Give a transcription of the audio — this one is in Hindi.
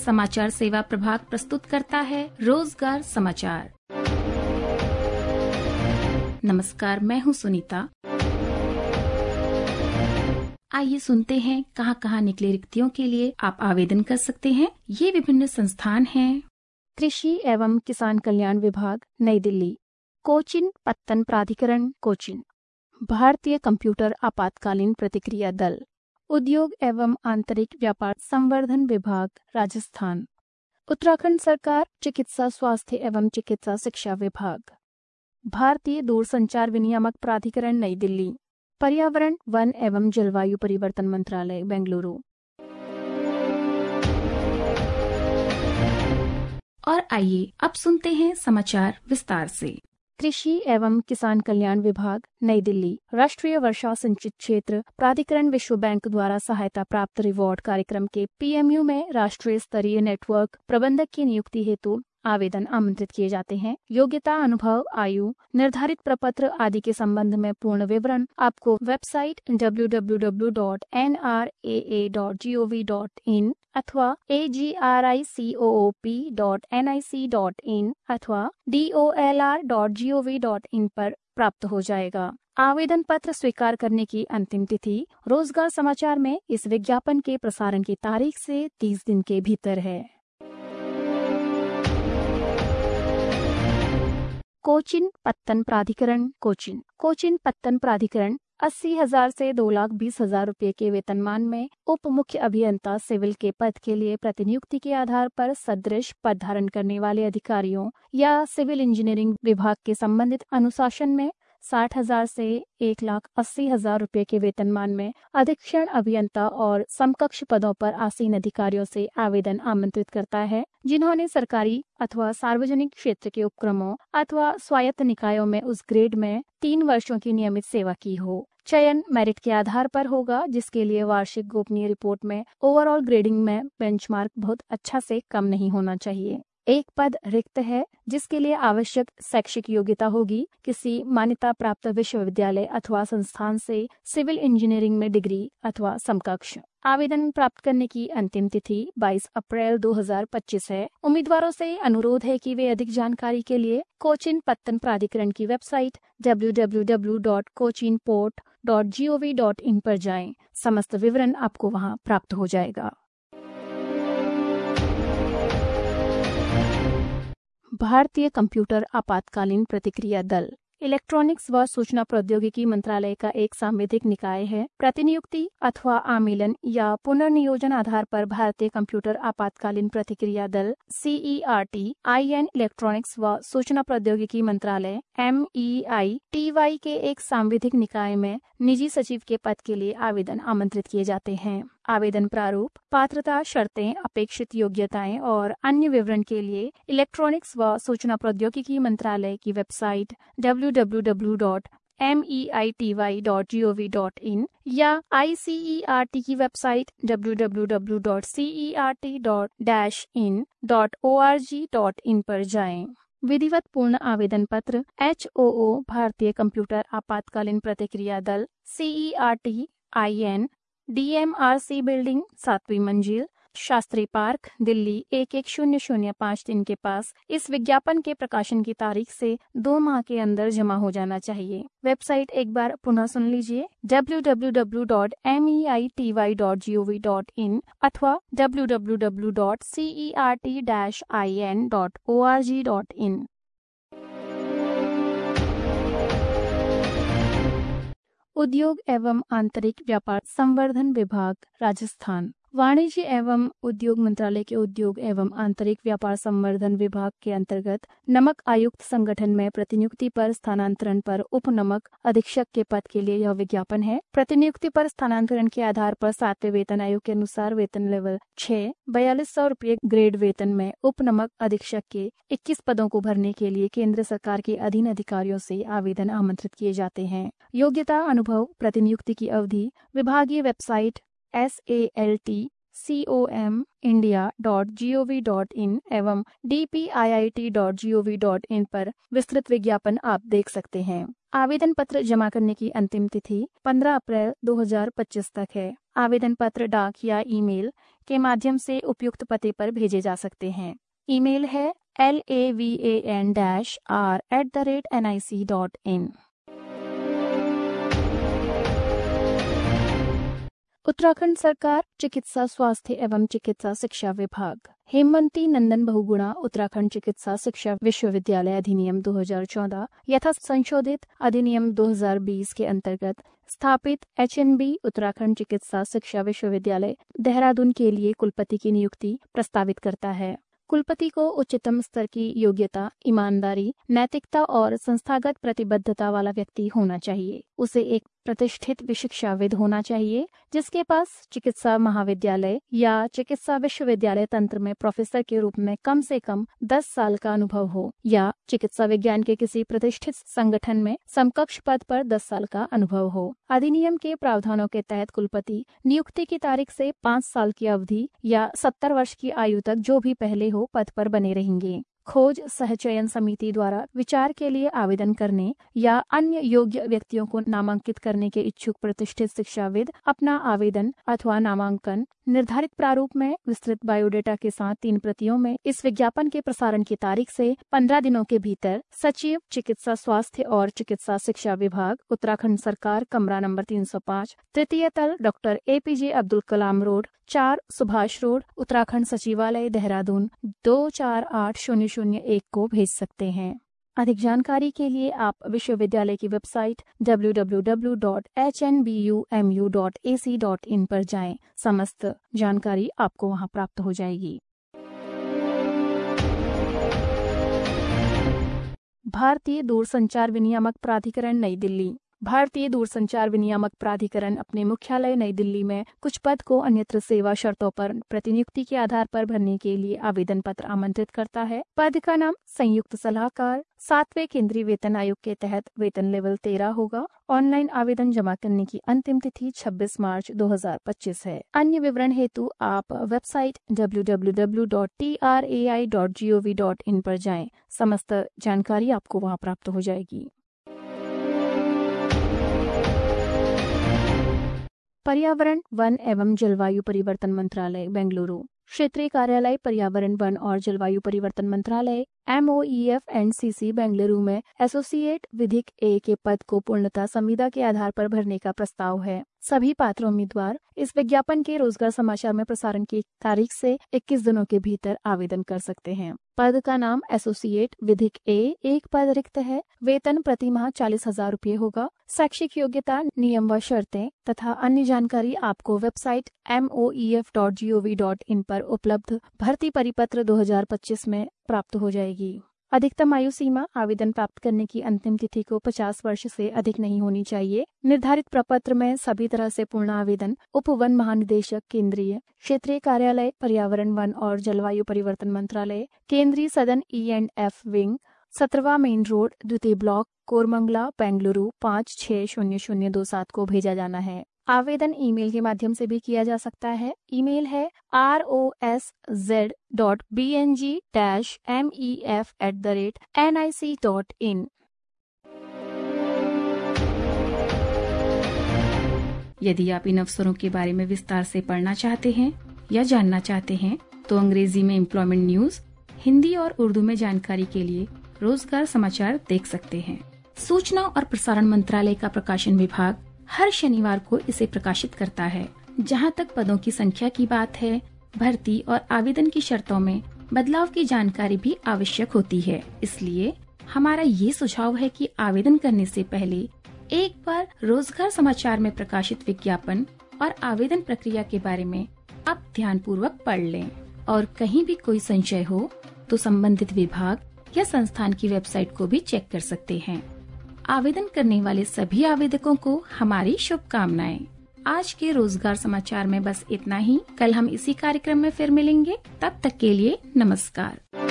समाचार सेवा प्रभाग प्रस्तुत करता है रोजगार समाचार। नमस्कार, मैं हूं सुनीता। आइए सुनते हैं कहां निकले रिक्तियों के लिए आप आवेदन कर सकते हैं। ये विभिन्न संस्थान हैं: कृषि एवं किसान कल्याण विभाग, नई दिल्ली। कोचिन पत्तन प्राधिकरण, कोचिन। भारतीय कंप्यूटर आपातकालीन प्रतिक्रिया दल। उद्योग एवं आंतरिक व्यापार संवर्धन विभाग, राजस्थान। उत्तराखंड सरकार चिकित्सा स्वास्थ्य एवं चिकित्सा शिक्षा विभाग। भारतीय दूरसंचार विनियामक प्राधिकरण, नई दिल्ली। पर्यावरण, वन एवं जलवायु परिवर्तन मंत्रालय, बेंगलुरु। और आइए अब सुनते हैं समाचार विस्तार से। कृषि एवं किसान कल्याण विभाग, नई दिल्ली। राष्ट्रीय वर्षा सिंचित क्षेत्र प्राधिकरण विश्व बैंक द्वारा सहायता प्राप्त रिवॉर्ड कार्यक्रम के पीएमयू में राष्ट्रीय स्तरीय नेटवर्क प्रबंधक की नियुक्ति हेतु आवेदन आमंत्रित किए जाते हैं। योग्यता, अनुभव, आयु, निर्धारित प्रपत्र आदि के संबंध में पूर्ण विवरण आपको वेबसाइट www.nraa.gov.in अथवा agriccoop.nic.in अथवा dolr.gov.in पर प्राप्त हो जाएगा। आवेदन पत्र स्वीकार करने की अंतिम तिथि रोजगार समाचार में इस विज्ञापन के प्रसारण की तारीख से 30 दिन के भीतर है। कोचिन पत्तन प्राधिकरण, कोचिन। कोचिन पत्तन प्राधिकरण 80,000 से 2,20,000 रुपये के वेतनमान में उप मुख्य अभियंता सिविल के पद के लिए प्रतिनियुक्ति के आधार पर सदृश पद धारण करने वाले अधिकारियों या सिविल इंजीनियरिंग विभाग के संबंधित अनुशासन में 60,000 से 1,80,000 रुपये के वेतनमान में अधीक्षण अभियंता और समकक्ष पदों पर आसीन अधिकारियों से आवेदन आमंत्रित करता है, जिन्होंने सरकारी अथवा सार्वजनिक क्षेत्र के उपक्रमों अथवा स्वायत्त निकायों में उस ग्रेड में 3 वर्षों की नियमित सेवा की हो। चयन मेरिट के आधार पर होगा, जिसके लिए वार्षिक गोपनीय रिपोर्ट में ओवरऑल ग्रेडिंग में बेंचमार्क बहुत अच्छा से कम नहीं होना चाहिए। एक पद रिक्त है, जिसके लिए आवश्यक शैक्षिक योग्यता होगी किसी मान्यता प्राप्त विश्वविद्यालय अथवा संस्थान से सिविल इंजीनियरिंग में डिग्री अथवा समकक्ष। आवेदन प्राप्त करने की अंतिम तिथि 22 अप्रैल 2025 है। उम्मीदवारों से अनुरोध है कि वे अधिक जानकारी के लिए कोचिन पत्तन प्राधिकरण की वेबसाइट www.cochinport.gov.in पर जाएं। समस्त विवरण आपको वहां प्राप्त हो जाएगा। भारतीय कंप्यूटर आपातकालीन प्रतिक्रिया दल इलेक्ट्रॉनिक्स व सूचना प्रौद्योगिकी मंत्रालय का एक सांविधिक निकाय है। प्रतिनियुक्ति अथवा आमीलन या पुनर्नियोजन आधार पर भारतीय कंप्यूटर आपातकालीन प्रतिक्रिया दल CERT IN इलेक्ट्रॉनिक्स व सूचना प्रौद्योगिकी मंत्रालय MEITY के एक सांविधिक निकाय में निजी सचिव के पद के लिए आवेदन आमंत्रित किए जाते हैं। आवेदन प्रारूप, पात्रता, शर्तें, अपेक्षित योग्यताएं और अन्य विवरण के लिए इलेक्ट्रॉनिक्स व सूचना प्रौद्योगिकी मंत्रालय की वेबसाइट www.meity.gov.in या ICERT की वेबसाइट www.cert-in.org.in पर जाएं। विधिवत पूर्ण आवेदन पत्र HOO भारतीय कंप्यूटर आपातकालीन प्रतिक्रिया दल CERT IN DMRC बिल्डिंग 7वीं मंजिल, शास्त्री पार्क, दिल्ली 110053 के पास इस विज्ञापन के प्रकाशन की तारीख से 2 माह के अंदर जमा हो जाना चाहिए। वेबसाइट एक बार पुनः सुन लीजिए www.meity.gov.in अथवा www.cert-in.org.in। उद्योग एवं आंतरिक व्यापार संवर्धन विभाग, राजस्थान। वाणिज्य एवं उद्योग मंत्रालय के उद्योग एवं आंतरिक व्यापार संवर्धन विभाग के अंतर्गत नमक आयुक्त संगठन में प्रतिनियुक्ति पर स्थानांतरण पर उप नमक अधीक्षक के पद के लिए यह विज्ञापन है। प्रतिनियुक्ति पर स्थानांतरण के आधार पर 7वें वेतन आयोग के अनुसार वेतन लेवल 6 4200 रुपये ग्रेड वेतन में उप नमक अधीक्षक के 21 पदों को भरने के लिए केंद्र सरकार के अधीन अधिकारियों से आवेदन आमंत्रित किए जाते हैं। योग्यता, अनुभव, प्रतिनियुक्ति की अवधि विभागीय वेबसाइट saltcomindia.gov.in एवं dpiit.gov.in पर विस्तृत विज्ञापन आप देख सकते हैं। आवेदन पत्र जमा करने की अंतिम तिथि 15 अप्रैल 2025 तक है। आवेदन पत्र डाक या ईमेल के माध्यम से उपयुक्त पते पर भेजे जा सकते हैं। ईमेल है lavan-r@nic.in। उत्तराखंड सरकार चिकित्सा स्वास्थ्य एवं चिकित्सा शिक्षा विभाग हेमवती नंदन बहुगुणा उत्तराखंड चिकित्सा शिक्षा विश्वविद्यालय अधिनियम 2014 यथा संशोधित अधिनियम 2020 के अंतर्गत स्थापित HNB उत्तराखंड चिकित्सा शिक्षा विश्वविद्यालय देहरादून के लिए कुलपति की नियुक्ति प्रस्तावित करता है। कुलपति को उच्चतम स्तर की योग्यता, ईमानदारी, नैतिकता और संस्थागत प्रतिबद्धता वाला व्यक्ति होना चाहिए। उसे एक प्रतिष्ठित विशिक्षाविद होना चाहिए जिसके पास चिकित्सा महाविद्यालय या चिकित्सा विश्वविद्यालय तंत्र में प्रोफेसर के रूप में कम से कम 10 साल का अनुभव हो या चिकित्सा विज्ञान के किसी प्रतिष्ठित संगठन में समकक्ष पद पर 10 साल का अनुभव हो। अधिनियम के प्रावधानों के तहत कुलपति नियुक्ति की तारीख से 5 साल की अवधि या 70 वर्ष की आयु तक जो भी पहले हो पद पर बने रहेंगे। खोज सहचयन समिति द्वारा विचार के लिए आवेदन करने या अन्य योग्य व्यक्तियों को नामांकित करने के इच्छुक प्रतिष्ठित शिक्षाविद अपना आवेदन अथवा नामांकन निर्धारित प्रारूप में विस्तृत बायोडेटा के साथ 3 प्रतियों में इस विज्ञापन के प्रसारण की तारीख से 15 दिनों के भीतर सचिव चिकित्सा स्वास्थ्य और चिकित्सा शिक्षा विभाग उत्तराखंड सरकार कमरा नंबर 305 तृतीय तल doctor APJ Abdul Kalam road 4 Subhash road Uttarakhand सचिवालय देहरादून 248001 को भेज सकते हैं। अधिक जानकारी के लिए आप विश्वविद्यालय की वेबसाइट www.hnbumu.ac.in पर जाएं। समस्त जानकारी आपको वहां प्राप्त हो जाएगी। भारतीय दूरसंचार विनियामक प्राधिकरण नई दिल्ली। भारतीय दूरसंचार विनियामक प्राधिकरण अपने मुख्यालय नई दिल्ली में कुछ पद को अन्यत्र सेवा शर्तों पर प्रतिनियुक्ति के आधार पर भरने के लिए आवेदन पत्र आमंत्रित करता है। पद का नाम संयुक्त सलाहकार 7वें केंद्रीय वेतन आयोग के तहत वेतन लेवल 13 होगा। ऑनलाइन आवेदन जमा करने की अंतिम तिथि 26 मार्च 2025 है। अन्य विवरण हेतु आप वेबसाइट www.trai.gov.in पर जाएं। समस्त जानकारी आपको वहां प्राप्त हो जाएगी। पर्यावरण, वन एवं जलवायु परिवर्तन मंत्रालय बेंगलुरु। क्षेत्रीय कार्यालय पर्यावरण, वन और जलवायु परिवर्तन मंत्रालय MOEF&CC बेंगलुरु में एसोसिएट विधिक A के पद को पूर्णतः संविदा के आधार पर भरने का प्रस्ताव है। सभी पात्र उम्मीदवार इस विज्ञापन के रोजगार समाचार में प्रसारण की तारीख से 21 दिनों के भीतर आवेदन कर सकते हैं। पद का नाम एसोसिएट विधिक A, एक पद रिक्त है। वेतन प्रति माह 40,000 रुपये होगा। शैक्षिक योग्यता, नियम व शर्तें तथा अन्य जानकारी आपको वेबसाइट moef.gov.in पर उपलब्ध भर्ती परिपत्र 2025 में प्राप्त हो जाएगी। अधिकतम आयु सीमा आवेदन प्राप्त करने की अंतिम तिथि को 50 वर्ष से अधिक नहीं होनी चाहिए। निर्धारित प्रपत्र में सभी तरह से पूर्ण आवेदन उप वन महानिदेशक केंद्रीय क्षेत्रीय कार्यालय पर्यावरण, वन और जलवायु परिवर्तन मंत्रालय केंद्रीय सदन E&F विंग 17वां मेन रोड द्वितीय ब्लॉक कोरमंगला बेंगलुरु 560027 को भेजा जाना है। आवेदन ईमेल के माध्यम से भी किया जा सकता है। ईमेल है rosz.bng-mef@nic.in। यदि आप इन अवसरों के बारे में विस्तार से पढ़ना चाहते हैं या जानना चाहते हैं तो अंग्रेजी में एम्प्लॉयमेंट न्यूज, हिंदी और उर्दू में जानकारी के लिए रोजगार समाचार देख सकते हैं। सूचना और प्रसारण मंत्रालय का प्रकाशन विभाग हर शनिवार को इसे प्रकाशित करता है। जहां तक पदों की संख्या की बात है, भर्ती और आवेदन की शर्तों में बदलाव की जानकारी भी आवश्यक होती है। इसलिए हमारा ये सुझाव है कि आवेदन करने से पहले एक बार रोजगार समाचार में प्रकाशित विज्ञापन और आवेदन प्रक्रिया के बारे में आप ध्यानपूर्वक पढ़ लें और कहीं भी कोई संशय हो तो संबंधित विभाग या संस्थान की वेबसाइट को भी चेक कर सकते हैं। आवेदन करने वाले सभी आवेदकों को हमारी शुभकामनाएं। आज के रोजगार समाचार में बस इतना ही। कल हम इसी कार्यक्रम में फिर मिलेंगे। तब तक के लिए नमस्कार।